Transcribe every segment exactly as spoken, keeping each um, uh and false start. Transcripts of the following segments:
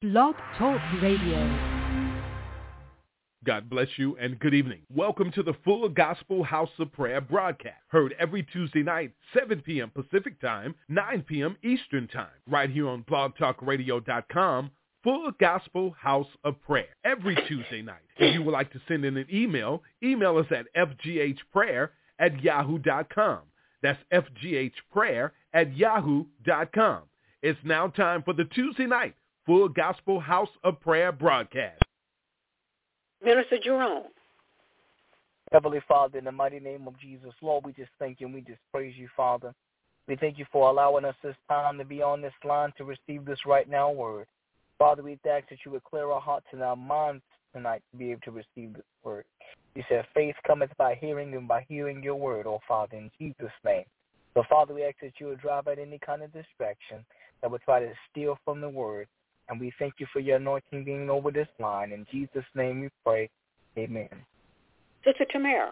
Blog Talk Radio. God bless you and good evening. Welcome to the Full Gospel House of Prayer broadcast, heard every Tuesday night, seven p.m. Pacific Time, nine p.m. Eastern Time, right here on blog talk radio dot com, Full Gospel House of Prayer, every Tuesday night. If you would like to send in an email, email us at f g h prayer at yahoo dot com. That's f g h prayer at yahoo dot com. It's now time for the Tuesday night Full Gospel House of Prayer broadcast. Minister Jerome. Heavenly Father, in the mighty name of Jesus, Lord, we just thank you and we just praise you, Father. We thank you for allowing us this time to be on this line to receive this right now word. Father, we ask that you would clear our hearts and our minds tonight to be able to receive this word. You said faith cometh by hearing and by hearing your word, oh Father, in Jesus' name. So, Father, we ask that you would drive out any kind of distraction that would try to steal from the word. And we thank you for your anointing being over this line. In Jesus' name we pray. Amen. Sister Tamara.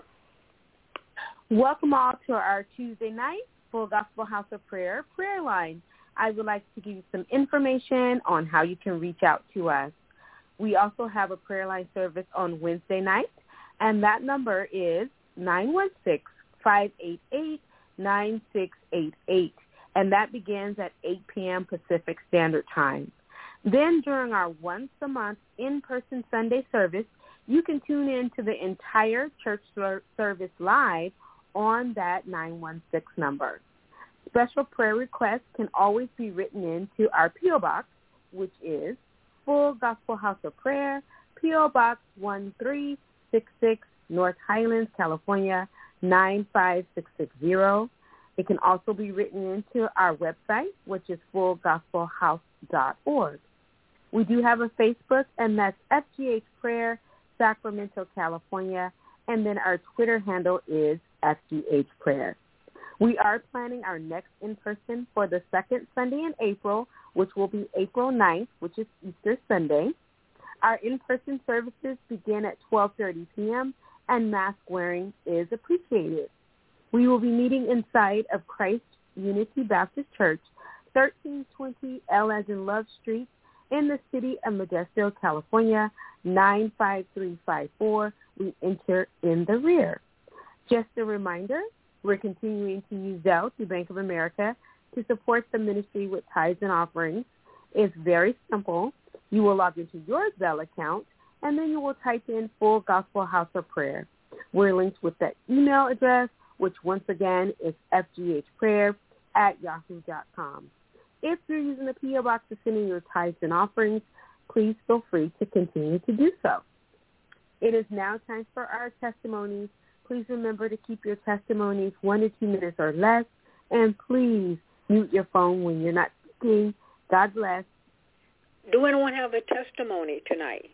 Welcome all to our Tuesday night Full Gospel House of Prayer prayer line. I would like to give you some information on how you can reach out to us. We also have a prayer line service on Wednesday night, and that number is nine one six, five eight eight, nine six eight eight, and that begins at eight p.m. Pacific Standard Time. Then during our once-a-month in-person Sunday service, you can tune in to the entire church service live on that nine one six number. Special prayer requests can always be written into our P O. Box, which is Full Gospel House of Prayer, P O. Box one three six six, North Highlands, California, nine five six six zero. It can also be written into our website, which is full gospel house dot org. We do have a Facebook, and that's F G H Prayer, Sacramento, California, and then our Twitter handle is F G H Prayer. We are planning our next in-person for the second Sunday in April, which will be April ninth, which is Easter Sunday. Our in-person services begin at twelve thirty p.m., and mask wearing is appreciated. We will be meeting inside of Christ Unity Baptist Church, thirteen twenty L as in Love Street, in the city of Modesto, California, nine five three five four. We enter in the rear. Just a reminder, we're continuing to use Zelle through Bank of America to support the ministry with tithes and offerings. It's very simple. You will log into your Zelle account, and then you will type in Full Gospel House of Prayer. We're linked with that email address, which once again is f g h prayer at yahoo dot com. If you're using the P O. Box to send in your tithes and offerings, please feel free to continue to do so. It is now time for our testimonies. Please remember to keep your testimonies one to two minutes or less, and please mute your phone when you're not speaking. God bless. Do anyone have a testimony tonight?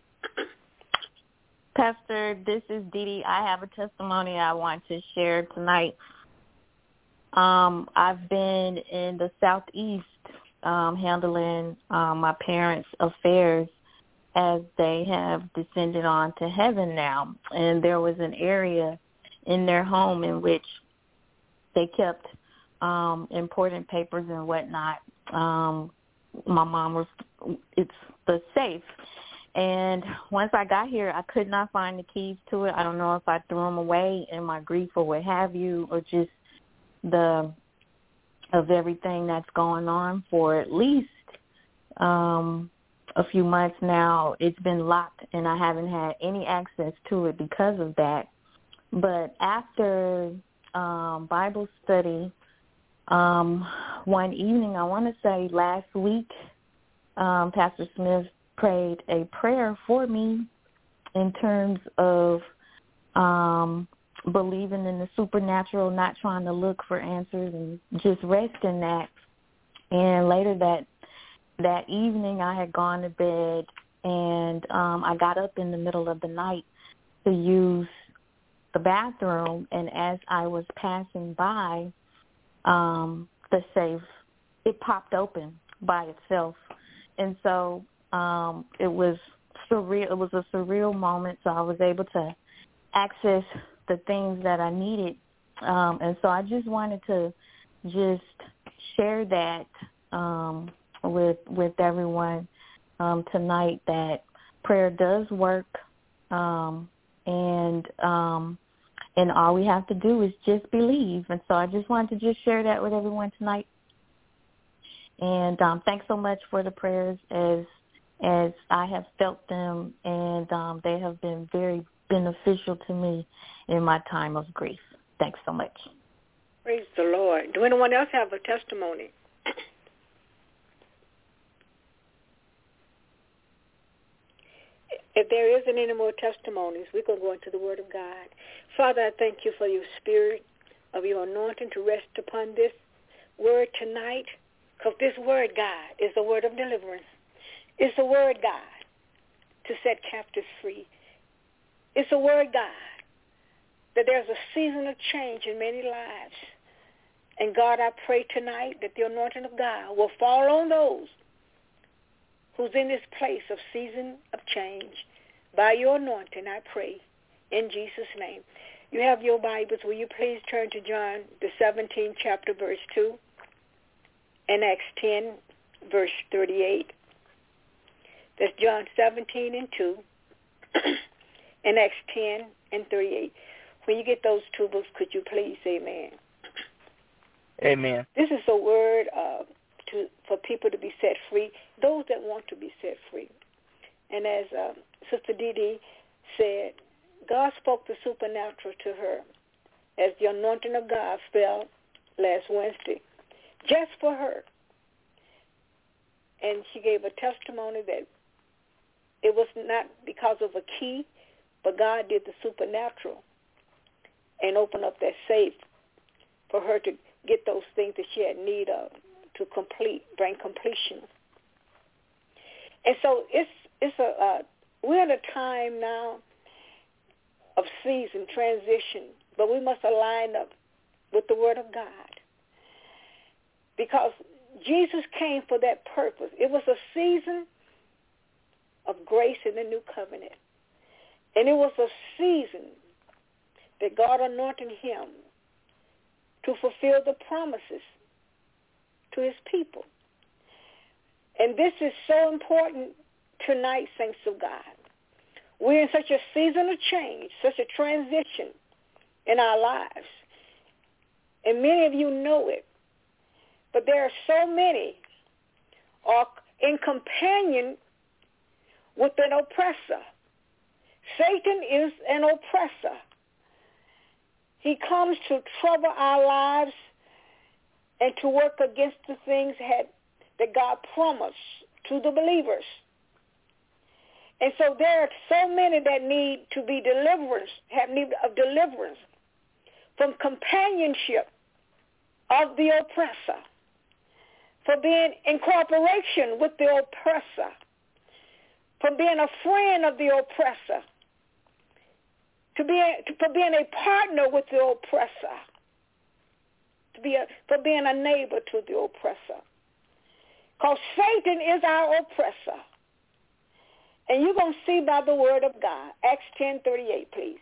Pastor, this is Dee Dee. I have a testimony I want to share tonight. Um, I've been in the Southeast um, handling um, my parents' affairs as they have descended on to heaven now. And there was an area in their home in which they kept um, important papers and whatnot. Um, my mom was, it's the safe. And once I got here, I could not find the keys to it. I don't know if I threw them away in my grief or what have you, or just the of everything that's going on for at least um, a few months now. It's been locked, and I haven't had any access to it because of that. But after um, Bible study um, one evening, I want to say last week, um, Pastor Smith prayed a prayer for me in terms of um, believing in the supernatural, not trying to look for answers, and just rest in that. And later that that evening, I had gone to bed, and um, I got up in the middle of the night to use the bathroom, and as I was passing by um, the safe, it popped open by itself. And so um, it was surreal. It was a surreal moment, so I was able to access the things that I needed. Um, and so I just wanted to just share that um, with with everyone um, tonight that prayer does work, um, and um, and all we have to do is just believe. And so I just wanted to just share that with everyone tonight. And um, thanks so much for the prayers, as as I have felt them, and um, they have been very beneficial to me in my time of grief. Thanks so much. Praise the Lord. Do anyone else have a testimony? If there isn't any more testimonies, we're going to go into the Word of God. Father, I thank you for your spirit of your anointing to rest upon this word tonight, because this word, God, is the word of deliverance. It's the word, God, to set captives free. It's a word, God, that there's a season of change in many lives. And God, I pray tonight that the anointing of God will fall on those who's in this place of season of change. By your anointing, I pray, in Jesus' name. You have your Bibles. Will you please turn to John, the seventeenth chapter, verse two, and Acts ten, verse thirty-eight. That's John seventeen and two, and Acts ten and thirty-eight. When you get those two books, could you please say amen? Amen. This is a word uh, to for people to be set free, those that want to be set free. And as uh, Sister Dee Dee said, God spoke the supernatural to her as the anointing of God fell last Wednesday, just for her. And she gave a testimony that it was not because of a key, but God did the supernatural and opened up that safe for her to get those things that she had need of to complete, bring completion. And so it's it's a uh, we're in a time now of season transition, but we must align up with the Word of God, because Jesus came for that purpose. It was a season of grace in the new covenant, and it was a season that God anointed him to fulfill the promises to his people. And this is so important tonight, saints of God. We're in such a season of change, such a transition in our lives. And many of you know it. But there are so many are in companion with an oppressor. Satan is an oppressor. He comes to trouble our lives and to work against the things that, that God promised to the believers. And so there are so many that need to be deliverance, have need of deliverance from companionship of the oppressor, for being in cooperation with the oppressor, for being a friend of the oppressor, to be a, to, for being a partner with the oppressor, to be a, for being a neighbor to the oppressor. Because Satan is our oppressor. And you're going to see by the word of God. Acts ten thirty-eight, please.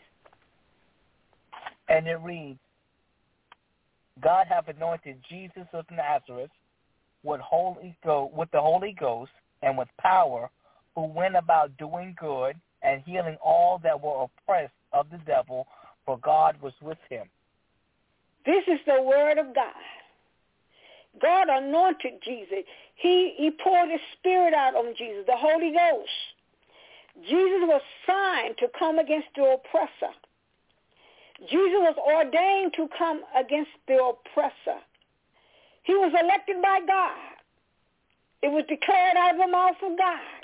And it reads, God hath anointed Jesus of Nazareth with Holy Go- with the Holy Ghost and with power, who went about doing good and healing all that were oppressed of the devil, for God was with him. This is the word of God. God anointed Jesus. He, he poured his spirit out on Jesus, the Holy Ghost. Jesus was signed to come against the oppressor. Jesus was ordained to come against the oppressor. He was elected by God. It was declared out of the mouth of God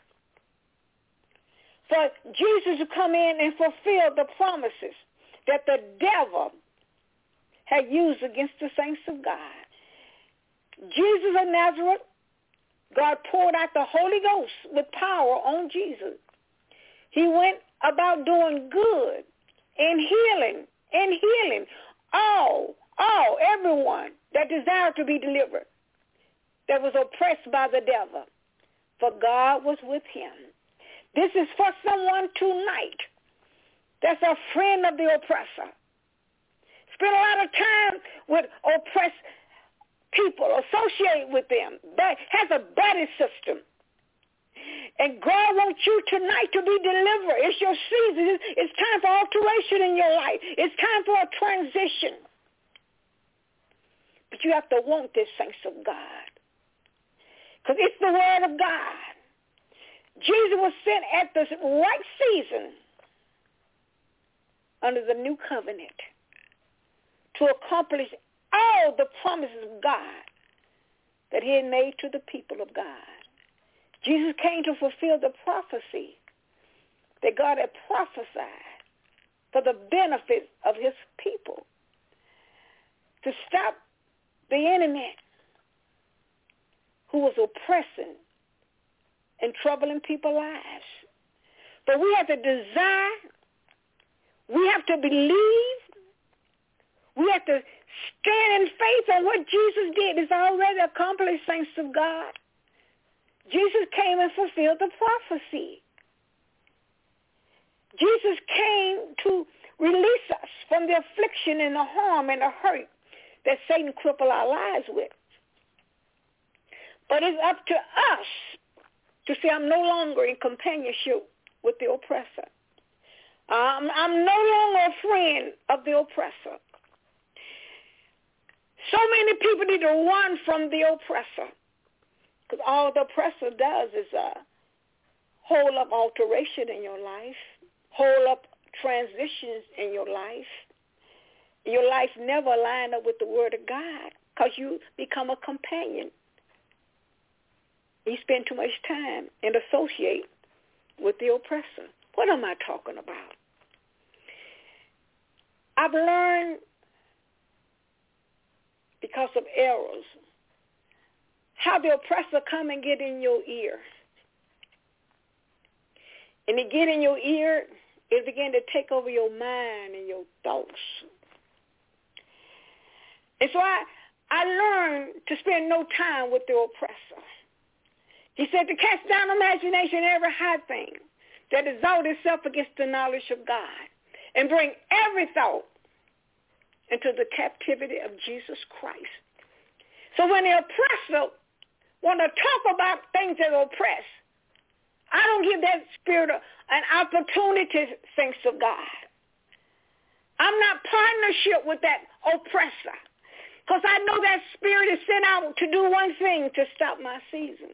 for Jesus to come in and fulfill the promises that the devil had used against the saints of God. Jesus of Nazareth, God poured out the Holy Ghost with power on Jesus. He went about doing good and healing and healing all, all, everyone that desired to be delivered, that was oppressed by the devil, for God was with him. This is for someone tonight that's a friend of the oppressor. Spend a lot of time with oppressed people, associate with them, but has a buddy system. And God wants you tonight to be delivered. It's your season. It's time for alteration in your life. It's time for a transition. But you have to want this, saints of God. Because it's the word of God. Jesus was sent at the right season under the new covenant to accomplish all the promises of God that he had made to the people of God. Jesus came to fulfill the prophecy that God had prophesied for the benefit of his people, to stop the enemy who was oppressing and troubling people's lives. But we have to desire, we have to believe, we have to stand in faith on what Jesus did. It's already accomplished, saints of God. Jesus came and fulfilled the prophecy. Jesus came to release us from the affliction and the harm and the hurt that Satan crippled our lives with. But it's up to us to say, I'm no longer in companionship with the oppressor. Um, I'm no longer a friend of the oppressor. So many people need to run from the oppressor, because all the oppressor does is uh, hold up alteration in your life, hold up transitions in your life. Your life never line up with the word of God, because you become a companion. You spend too much time and associate with the oppressor. What am I talking about? I've learned, because of errors, how the oppressor come and get in your ear. And they get in your ear, it begin to take over your mind and your thoughts. And so I, I learned to spend no time with the oppressor. He said to cast down imagination, every high thing that exalts itself against the knowledge of God, and bring every thought into the captivity of Jesus Christ. So when the oppressor want to talk about things that oppress, I don't give that spirit an opportunity, saints of God. I'm not partnership with that oppressor, because I know that spirit is sent out to do one thing, to stop my season,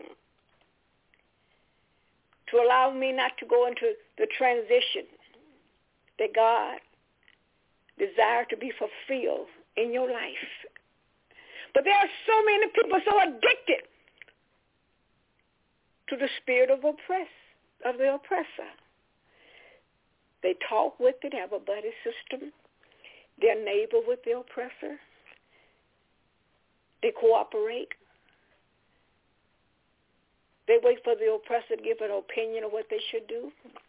to allow me not to go into the transition that God desired to be fulfilled in your life. But there are so many people so addicted to the spirit of oppress, of the oppressor. They talk with it, have a buddy system. They're neighbor with the oppressor. They cooperate. They wait for the oppressor to give an opinion of what they should do.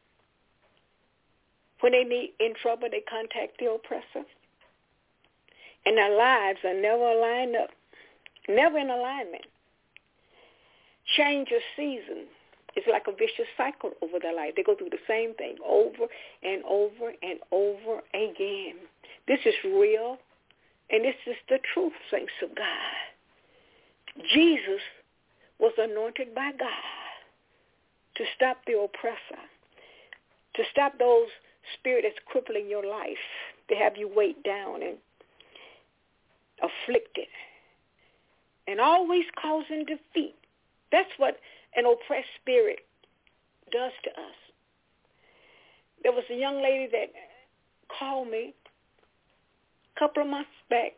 When they need in trouble, they contact the oppressor. And their lives are never aligned up, never in alignment. Change of season is like a vicious cycle over their life. They go through the same thing over and over and over again. This is real, and this is the truth, saints of God. Jesus was anointed by God to stop the oppressor, to stop those spirits that's crippling your life, to have you weighed down and afflicted and always causing defeat. That's what an oppressed spirit does to us. There was a young lady that called me a couple of months back,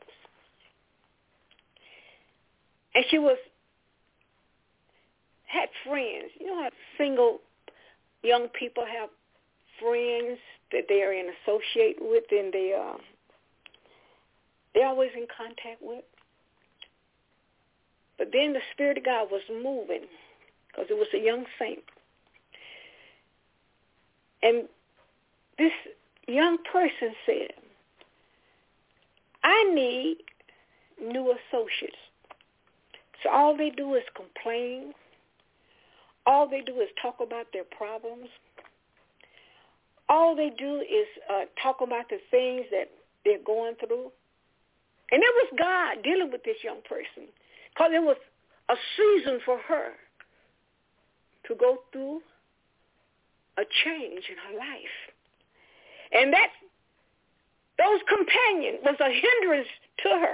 and she was had friends. You know how single young people have friends that they are in associate with, and they uh, they're always in contact with. But then the Spirit of God was moving, because it was a young saint. And this young person said, I need new associates. So all they do is complain. All they do is talk about their problems. All they do is uh, talk about the things that they're going through. And it was God dealing with this young person, because it was a season for her to go through a change in her life. And that those companions was a hindrance to her.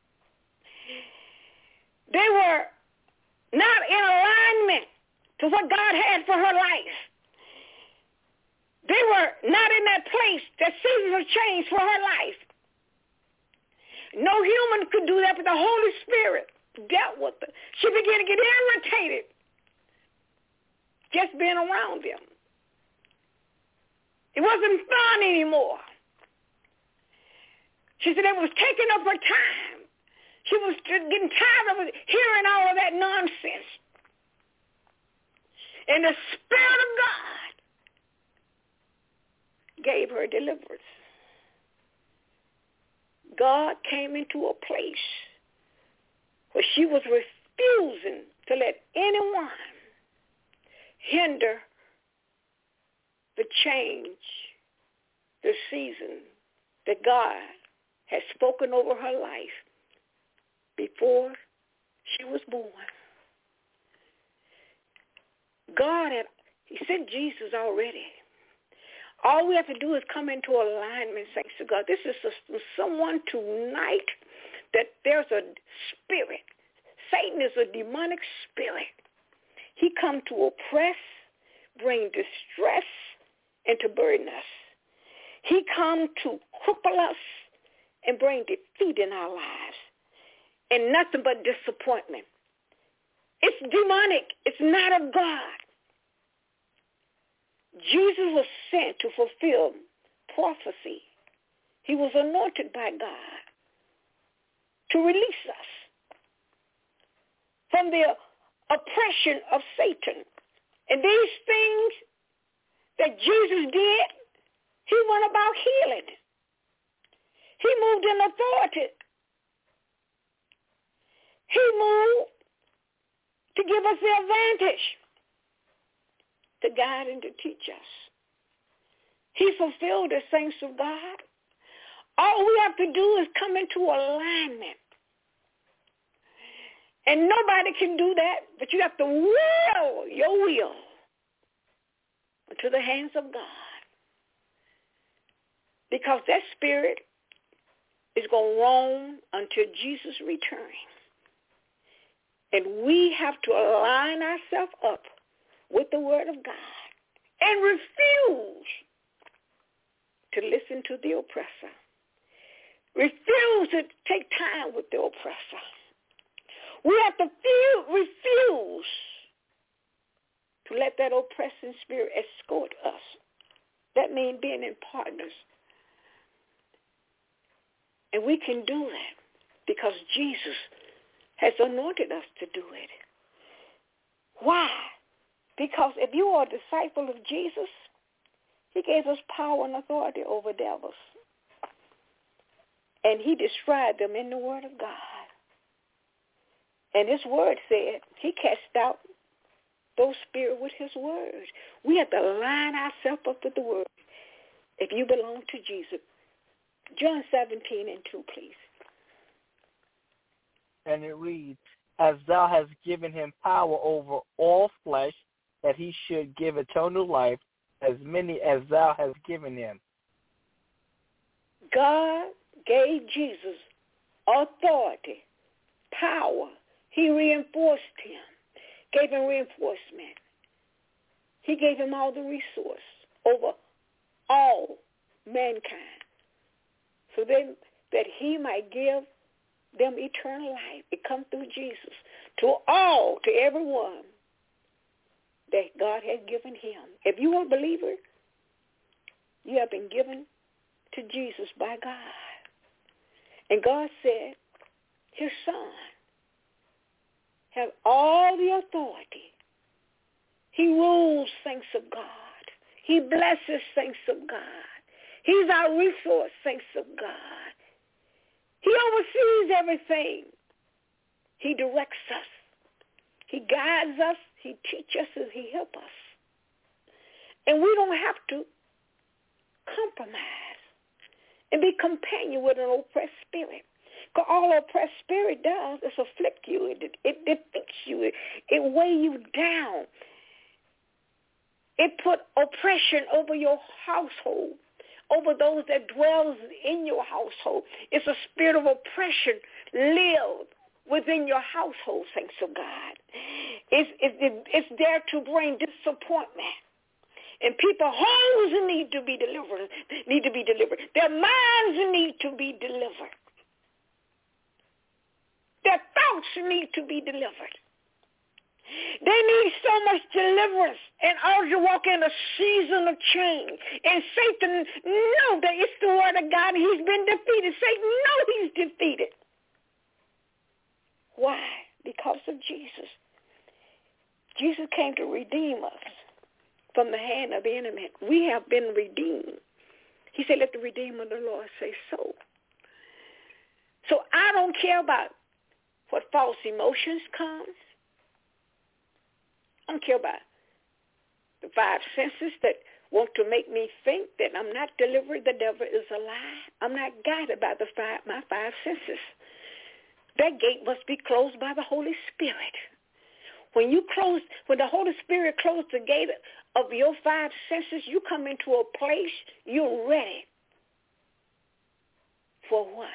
They were not in alignment to what God had for her life. They were not in that place, that season of change for her life. No human could do that, but the Holy Spirit dealt with her. She began to get irritated just being around them. It wasn't fun anymore. She said it was taking up her time. She was getting tired of hearing all of that nonsense. And the Spirit of God gave her deliverance. God came into a place where she was refusing to let anyone hinder the change, the season that God had spoken over her life before she was born. God had, he sent Jesus already. All we have to do is come into alignment, thanks to God. This is a, someone tonight that there's a spirit. Satan is a demonic spirit. He come to oppress, bring distress, and to burden us. He come to cripple us and bring defeat in our lives and nothing but disappointment. It's demonic. It's not of God. Jesus was sent to fulfill prophecy. He was anointed by God to release us from the oppression of Satan. And these things that Jesus did, he went about healing. He moved in authority. He moved to give us the advantage, to guide and to teach us. He fulfilled the saints of God. All we have to do is come into alignment. And nobody can do that, but you have to will your will into the hands of God. Because that spirit is going to roam until Jesus returns. And we have to align ourselves up with the Word of God and refuse to listen to the oppressor. Refuse to take time with the oppressor. We have to feel, refuse to let that oppressing spirit escort us. That means being in partners. And we can do that because Jesus has anointed us to do it. Why? Because if you are a disciple of Jesus, he gave us power and authority over devils. And he described them in the Word of God. And his word said he cast out those spirits with his word. We have to line ourselves up with the word if you belong to Jesus. John seventeen and two, please. And it reads, as thou hast given him power over all flesh, that he should give eternal life, as many as thou hast given him. God gave Jesus authority, power. He reinforced him, gave him reinforcement. He gave him all the resource over all mankind, so that, that he might give them eternal life. It comes through Jesus to all, to everyone that God has given him. If you are a believer, you have been given to Jesus by God. And God said his son have all the authority. He rules, saints of God. He blesses, saints of God. He's our resource, saints of God. He oversees everything. He directs us. He guides us. He teaches us and he helps us. And we don't have to compromise and be companion with an oppressed spirit. Because all oppressed spirit does is afflict you. It, it defeats you. It, it weighs you down. It put oppression over your household, over those that dwells in your household. It's a spirit of oppression live within your household, thanks to God. It's, it, it, it's there to bring disappointment. And people's homes need to be delivered, need to be delivered. Their minds need to be delivered. Their thoughts need to be delivered. They need so much deliverance in order to walk in a season of change. And Satan knows that it's the word of God and he's been defeated. Satan knows he's defeated. Why? Because of Jesus. Jesus came to redeem us from the hand of the enemy. We have been redeemed. He said, let the Redeemer of the Lord say so. So I don't care about what false emotions comes. I don't care about the five senses that want to make me think that I'm not delivered. The devil is a lie. I'm not guided by the five, my five senses. That gate must be closed by the Holy Spirit. When you close, when the Holy Spirit closed the gate of your five senses, you come into a place you're ready for what?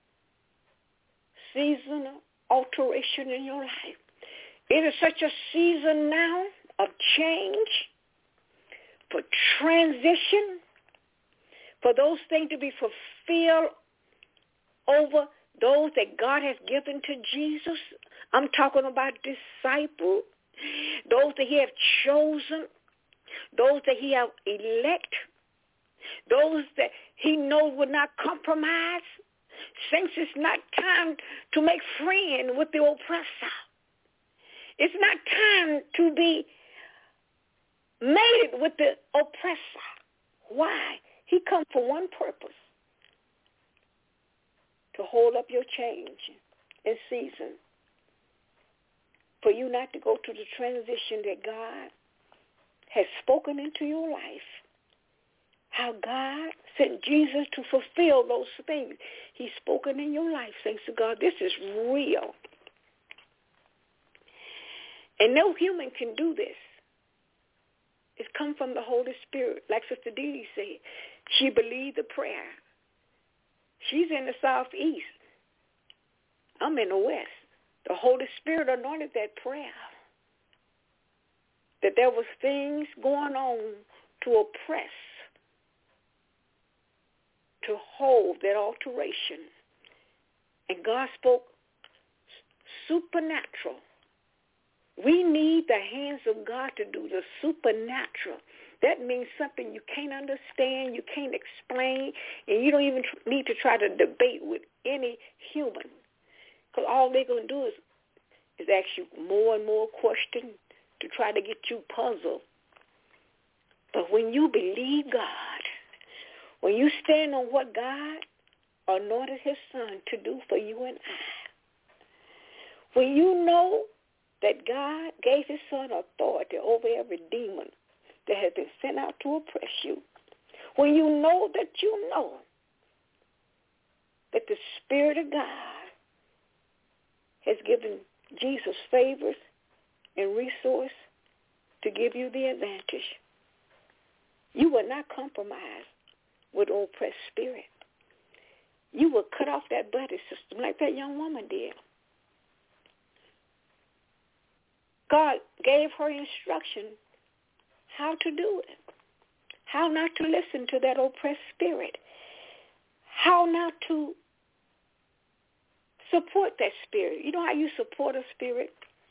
Seasonal alteration in your life. It is such a season now of change, for transition, for those things to be fulfilled over those that God has given to Jesus. I'm talking about disciples, those that he have chosen, those that he have elect, those that he knows will not compromise. Since it's not time to make friends with the oppressor. It's not time to be mated with the oppressor. Why? He come for one purpose, to hold up your change in season, for you not to go through the transition that God has spoken into your life. How God sent Jesus to fulfill those things he's spoken in your life. Thanks to God. This is real. And no human can do this. It's come from the Holy Spirit. Like Sister Dee Dee said, she believed the prayer. She's in the southeast. I'm in the west. The Holy Spirit anointed that prayer. That there was things going on to oppress, to hold that alteration. And God spoke supernatural. We need the hands of God to do the supernatural. That means something you can't understand, you can't explain, and you don't even tr- need to try to debate with any human. Because all they're going to do is, is ask you more and more questions to try to get you puzzled. But when you believe God, when you stand on what God anointed his son to do for you and I, when you know that God gave his son authority over every demon that has been sent out to oppress you, when you know that you know that the Spirit of God has given Jesus favors and resource to give you the advantage, you will not compromise with an oppressed spirit. You will cut off that buddy system like that young woman did. God gave her instruction how to do it, how not to listen to that oppressed spirit, how not to support that spirit. You know how you support a spirit?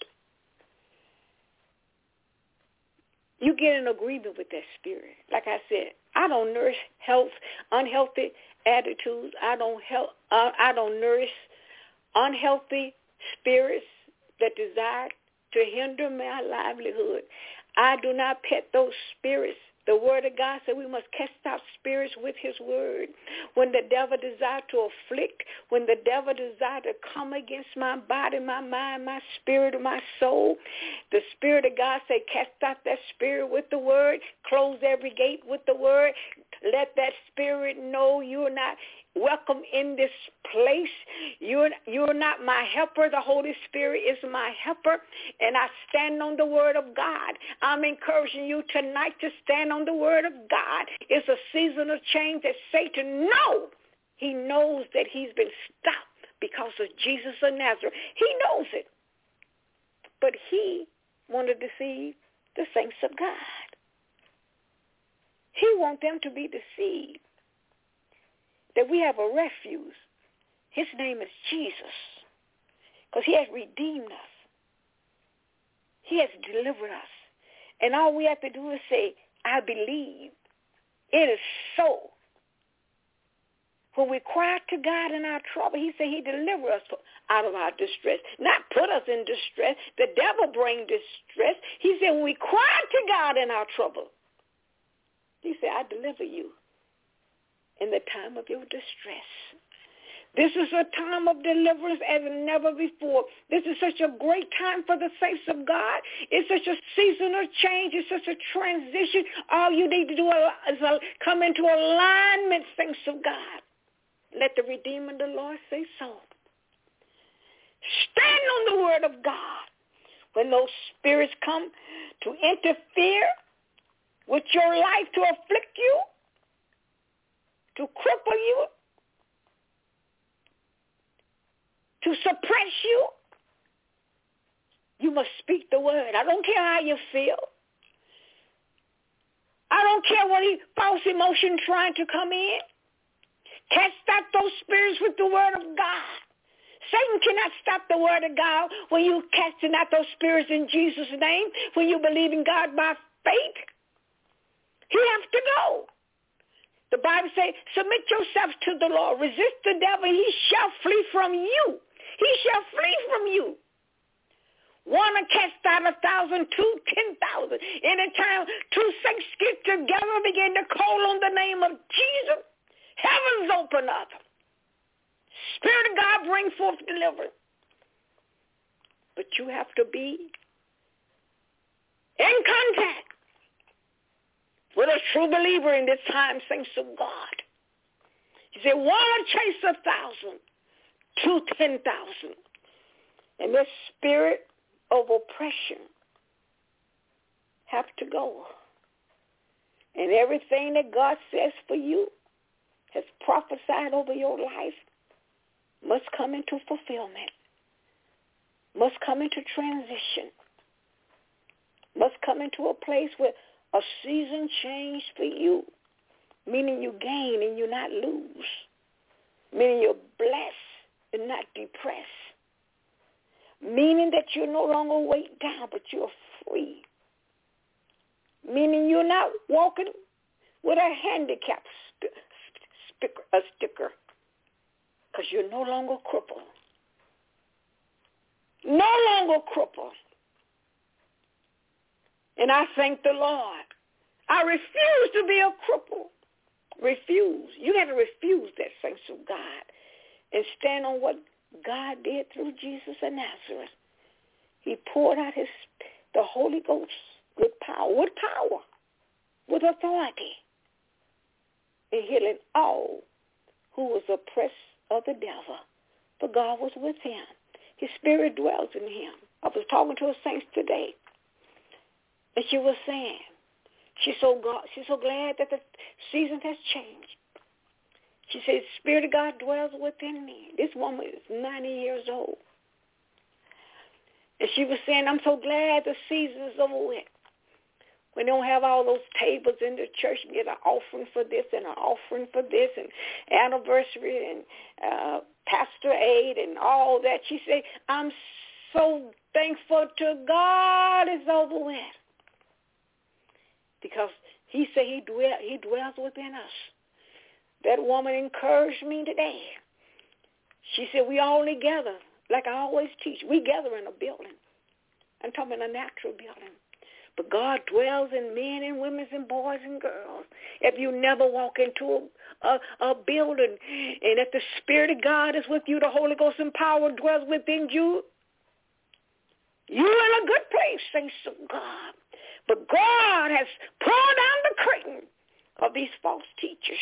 You get in agreement with that spirit. Like I said, I don't nourish health, unhealthy attitudes. I don't help. Uh, I don't nourish unhealthy spirits that desire to hinder my livelihood. I do not pet those spirits. The word of God said we must cast out spirits with his word. When the devil desires to afflict, when the devil desires to come against my body, my mind, my spirit, my soul, the Spirit of God say cast out that spirit with the word, close every gate with the word, Let that spirit know you're not welcome in this place. You're, you're not my helper. The Holy Spirit is my helper, and I stand on the word of God. I'm encouraging you tonight to stand on the word of God. It's a season of change that Satan knows. He knows that he's been stopped because of Jesus of Nazareth. He knows it. But he wanted to deceive the saints of God. He wants them to be deceived. That we have a refuge. His name is Jesus. Because he has redeemed us. He has delivered us. And all we have to do is say, I believe. It is so. When we cry to God in our trouble, he said he delivered us out of our distress. Not put us in distress. The devil brings distress. He said when we cry to God in our trouble, he said, I deliver you in the time of your distress. This is a time of deliverance as never before. This is such a great time for the saints of God. It's such a season of change. It's such a transition. All you need to do is come into alignment, saints of God. Let the Redeemer of the Lord say so. Stand on the word of God. When those spirits come to interfere with your life, to afflict you, to cripple you, to suppress you, you must speak the word. I don't care how you feel. I don't care what false emotion trying to come in. Cast out those spirits with the word of God. Satan cannot stop the word of God when you casting out those spirits in Jesus' name, when you believe in God by faith. He has to go. The Bible says, submit yourselves to the Lord. Resist the devil, and he shall flee from you. He shall flee from you. One will cast out a thousand, two, ten thousand. Anytime two saints get together, begin to call on the name of Jesus, heavens open up. Spirit of God bring forth deliverance. But you have to be in contact with a true believer in this time, saints of God. He said, one will chase a thousand, two, ten thousand. And this spirit of oppression have to go. And everything that God says for you, has prophesied over your life, must come into fulfillment, must come into transition, must come into a place where a season change for you, meaning you gain and you not lose, meaning you're blessed and not depressed, meaning that you're no longer weighed down, but you're free, meaning you're not walking with a handicap st- st- a sticker, because you're no longer crippled. No longer crippled. And I thank the Lord. I refuse to be a cripple. Refuse. You got to refuse that, saints of God, and stand on what God did through Jesus of Nazareth. He poured out his the Holy Ghost with power, with power, with authority, in healing all who was oppressed of the devil. For God was with him. His spirit dwells in him. I was talking to a saint today, and she was saying, she's so God, she's so glad that the season has changed. She said, Spirit of God dwells within me. This woman is ninety years old. And she was saying, I'm so glad the season is over with. We don't have all those tables in the church and get an offering for this and an offering for this and anniversary and uh, pastor aid and all that. She said, I'm so thankful to God it's over with. Because he said he, dwell, he dwells within us. That woman encouraged me today. She said, we all together, like I always teach, we gather in a building. I'm talking a natural building. But God dwells in men and women and boys and girls. If you never walk into a, a, a building and if the Spirit of God is with you, the Holy Ghost and power dwells within you, you're in a good place, saints of God. But God has pulled down the curtain of of these false teachers,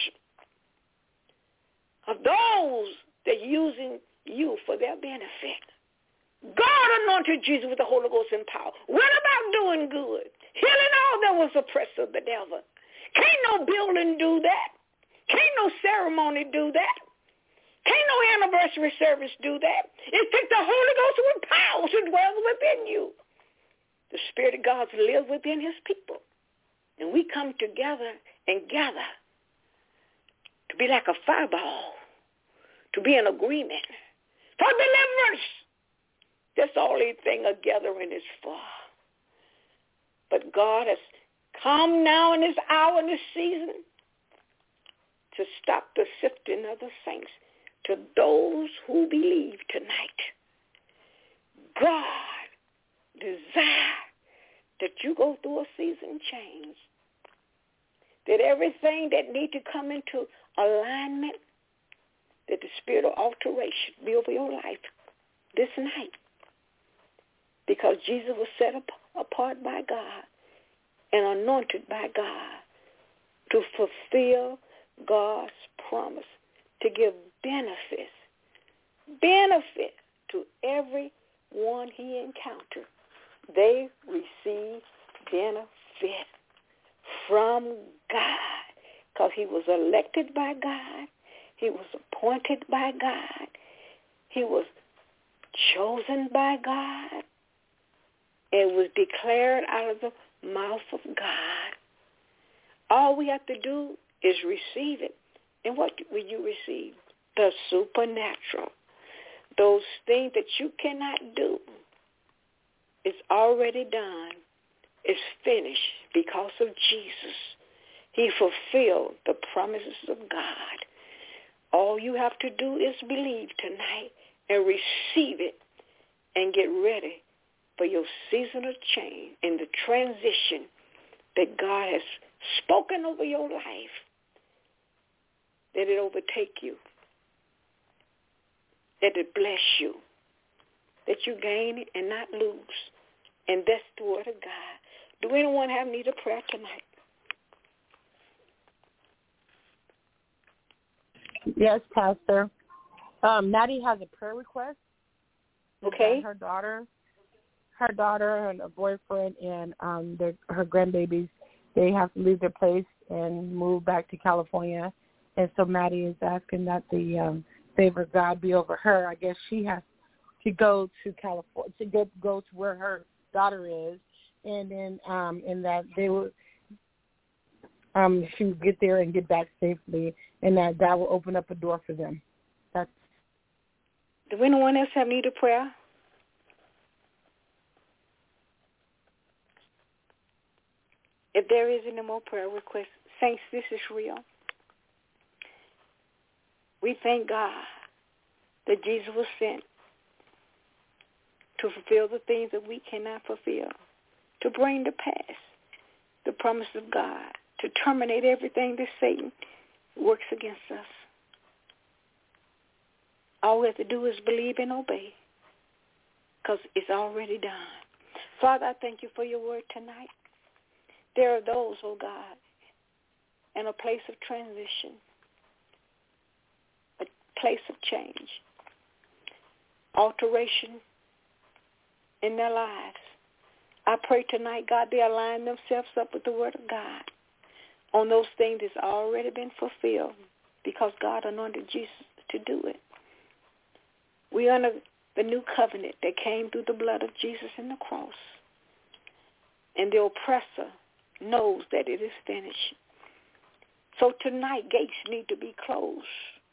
of those that are using you for their benefit. God anointed Jesus with the Holy Ghost and power. Went about doing good, healing all that was oppressed of the devil. Can't no building do that. Can't no ceremony do that. Can't no anniversary service do that. It takes the Holy Ghost with power to dwell within you. The Spirit of God lives within his people. And we come together and gather to be like a fireball, to be in agreement for deliverance. That's the only thing a gathering is for. But God has come now in this hour, in this season, to stop the sifting of the saints. To those who believe tonight, God desires that you go through a season change, that everything that need to come into alignment, that the spirit of alteration be over your life this night, because Jesus was set apart by God and anointed by God to fulfill God's promise, to give benefits, benefit to everyone he encountered. They receive benefit from God because he was elected by God. He was appointed by God. He was chosen by God. It was declared out of the mouth of God. All we have to do is receive it. And what will you receive? The supernatural. Those things that you cannot do. It's already done. It's finished because of Jesus. He fulfilled the promises of God. All you have to do is believe tonight and receive it and get ready for your season of change and the transition that God has spoken over your life, that it overtake you, that it bless you, that you gain and not lose. And that's the word of God. Do anyone have need of prayer tonight? Yes, Pastor. Um, Maddie has a prayer request. Okay. Her daughter, her daughter and a boyfriend and um, their, her grandbabies, they have to leave their place and move back to California. And so Maddie is asking that the um, favor of God be over her. I guess she has to go to California, to go, go to where her daughter is, and then um, and that they will, um, she will get there and get back safely, and that God will open up a door for them. That's. Do anyone else have need of prayer? If there is any more prayer requests, saints, this is real. We thank God that Jesus was sent to fulfill the things that we cannot fulfill, to bring to pass the promise of God, to terminate everything that Satan works against us. All we have to do is believe and obey, because it's already done. Father, I thank you for your word tonight. There are those, oh God, in a place of transition, a place of change, alteration in their lives. I pray tonight, God, they align themselves up with the word of God on those things that's already been fulfilled, because God anointed Jesus to do it. We honor the new covenant that came through the blood of Jesus in the cross. And the oppressor knows that it is finished. So tonight, gates need to be closed.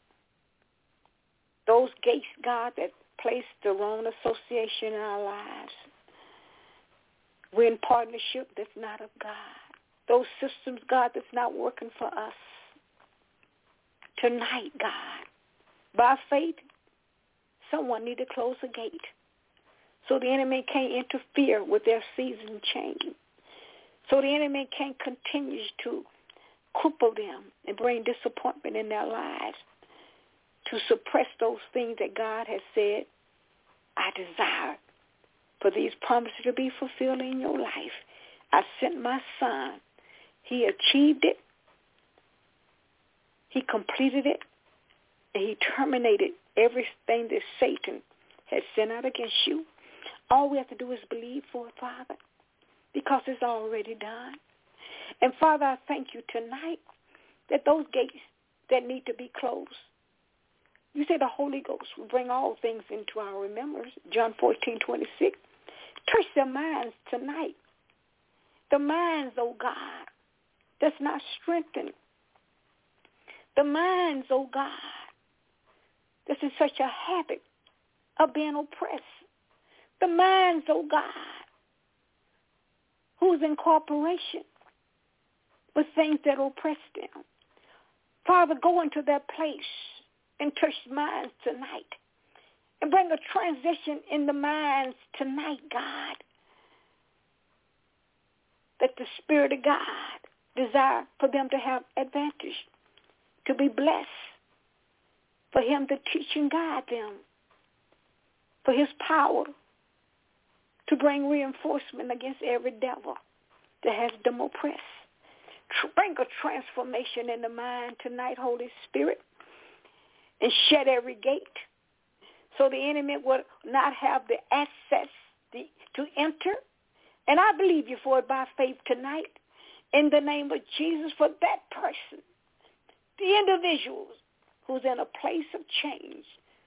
Those gates, God, that place the wrong association in our lives. We're in partnership that's not of God. Those systems, God, that's not working for us. Tonight, God, by faith, someone need to close the gate so the enemy can't interfere with their season change. So the enemy can't continue to cripple them and bring disappointment in their lives, to suppress those things that God has said, I desire for these promises to be fulfilled in your life. I sent my son. He achieved it. He completed it, and he terminated everything that Satan had sent out against you. All we have to do is believe for it, Father, because it's already done. And, Father, I thank you tonight that those gates that need to be closed, you say the Holy Ghost will bring all things into our remembrance, John fourteen twenty-six. Touch their minds tonight. The minds, oh God, that's not strengthened. The minds, oh God, that's in such a habit of being oppressed. The minds, oh God, who's in cooperation with things that oppress them. Father, go into that place and touch minds tonight and bring a transition in the minds tonight, God, that the Spirit of God desire for them to have advantage, to be blessed, for him to teach and guide them, for his power to bring reinforcement against every devil that has them oppressed. Bring a transformation in the mind tonight, Holy Spirit, and shut every gate so the enemy will not have the access to enter. And I believe you for it by faith tonight in the name of Jesus for that person, the individuals who's in a place of change,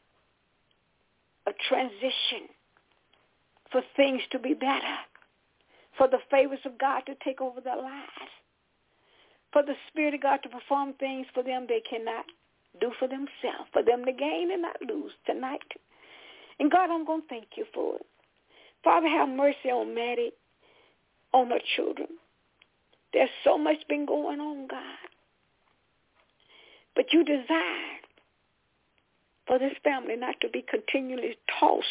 a transition, for things to be better, for the favors of God to take over their lives, for the Spirit of God to perform things for them they cannot do for themselves, for them to gain and not lose tonight. And God, I'm going to thank you for it. Father, have mercy on Maddie, on her children. There's so much been going on, God. But you desire for this family not to be continually tossed,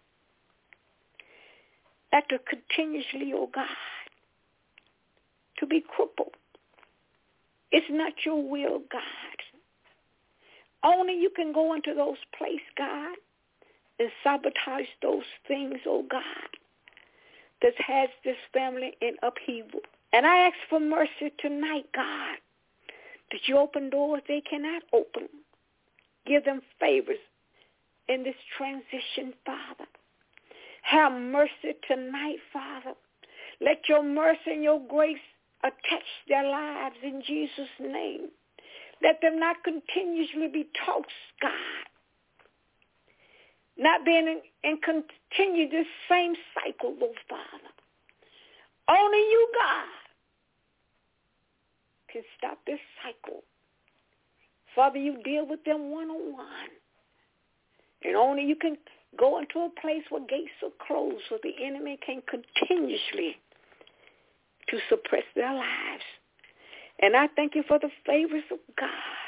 not to continuously, oh God, to be crippled. It's not your will, God. Only you can go into those places, God, and sabotage those things, oh God, that has this family in upheaval. And I ask for mercy tonight, God, that you open doors they cannot open. Give them favors in this transition, Father. Have mercy tonight, Father. Let your mercy and your grace attach their lives in Jesus' name. Let them not continuously be tossed, God. Not being in, and continue this same cycle, Lord Father. Only you, God, can stop this cycle. Father, you deal with them one-on-one. And only you can go into a place where gates are closed so the enemy can continuously to suppress their lives. And I thank you for the favors of God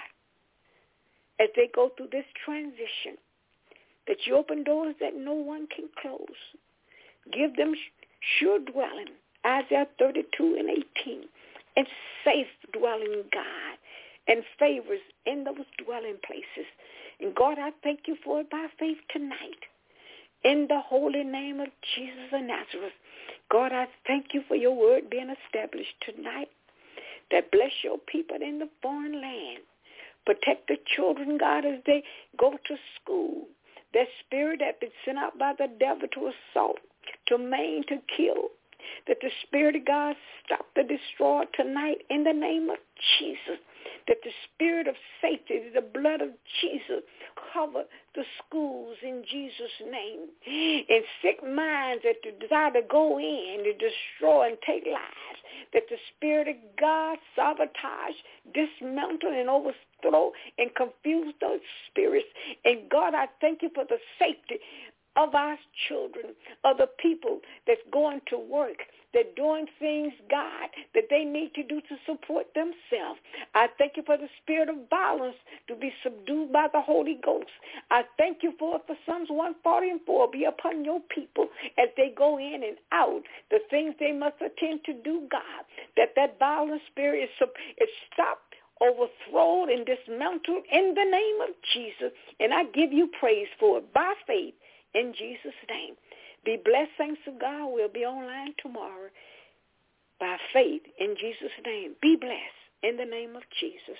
as they go through this transition, that you open doors that no one can close. Give them sure dwelling, Isaiah thirty-two and eighteen, and safe dwelling, God, and favors in those dwelling places. And God, I thank you for it by faith tonight. In the holy name of Jesus of Nazareth. God, I thank you for your word being established tonight. That bless your people in the foreign land. Protect the children, God, as they go to school. That spirit that been sent out by the devil to assault, to maim, to kill. That the Spirit of God stop the destroyer tonight in the name of Jesus. That the spirit of safety, the blood of Jesus, cover the schools in Jesus' name. And sick minds that desire to go in to destroy and take lives. That the Spirit of God sabotage, dismantle, and overthrow and confuse those spirits. And God, I thank you for the safety of our children, of the people that's going to work, that doing things, God, that they need to do to support themselves. I thank you for the spirit of violence to be subdued by the Holy Ghost. I thank you for it for Psalms one forty and four be upon your people as they go in and out, the things they must attend to do, God, that that violent spirit is, is stopped, overthrown, and dismantled in the name of Jesus. And I give you praise for it by faith. In Jesus' name. Be blessed, thanks to God. We'll be online tomorrow by faith in Jesus' name. Be blessed in the name of Jesus.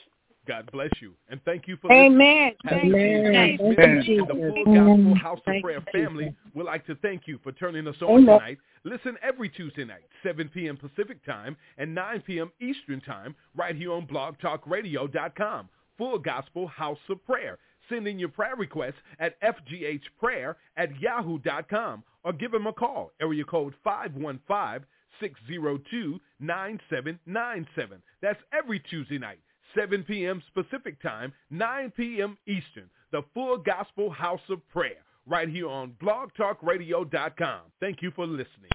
God bless you, and thank you for Amen. listening. Amen. Pastor Amen. James and the Full Amen. Gospel House of Thank Prayer you, family Jesus. would like to thank you for turning us on Amen. tonight. Listen every Tuesday night, seven p.m. Pacific Time and nine p.m. Eastern Time, right here on blog talk radio dot com. Full Gospel House of Prayer. Send in your prayer requests at f g h prayer at yahoo dot com or give them a call, area code five one five, six zero two, nine seven nine seven. That's every Tuesday night, seven p.m. Pacific Time, nine p.m. Eastern. The Full Gospel House of Prayer, right here on blog talk radio dot com. Thank you for listening.